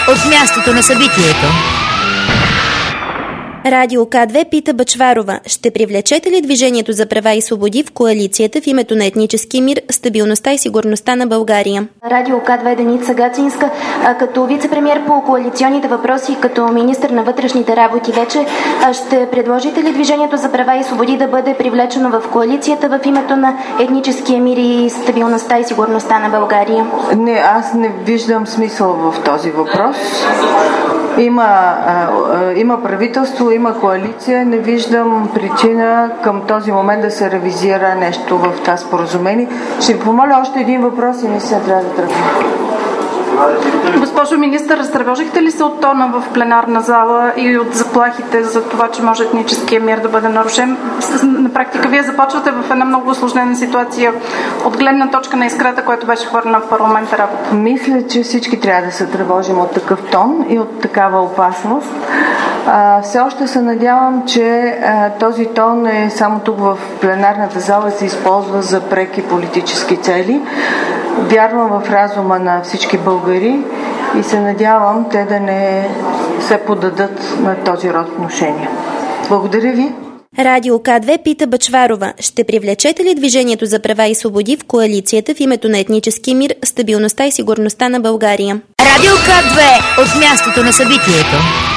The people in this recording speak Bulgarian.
от мястото на събитието. Радио К2 пита Бъчварова: ще привлечете ли Движението за права и свободи в коалицията в името на етнически мир, стабилността и сигурността на България? Радио К2 Деница Гацинска. Като вице-премиер по коалиционните въпроси и като министър на вътрешните работи вече, ще предложите ли Движението за права и свободи да бъде привлечено в коалицията в името на етническия мир и стабилността и сигурността на България? Не, аз не виждам смисъл в този въпрос. Има правителство, има коалиция. Не виждам причина към този момент да се ревизира нещо в това споразумение. Ще ви помоля още един въпрос и не се трябва да тръгна. Госпожо министър, разтревожихте ли се от тона в пленарна зала и от заплахите за това, че може етническия мир да бъде нарушен? На практика вие започвате в една много усложнена ситуация от гледна точка на искрата, която беше хвърлена в парламента работа. Мисля, че всички трябва да се тревожим от такъв тон и от такава опасност. Все още се надявам, че този тон е само тук в пленарната зала се използва за преки политически цели. Вярвам в разума на всички българи и се надявам те да не се поддадат на този род внушения. Благодаря ви. Радио К2 пита Бъчварова: ще привлечете ли Движението за права и свободи в коалицията в името на етнически мир, стабилността и сигурността на България? Радио К2 от мястото на събитието.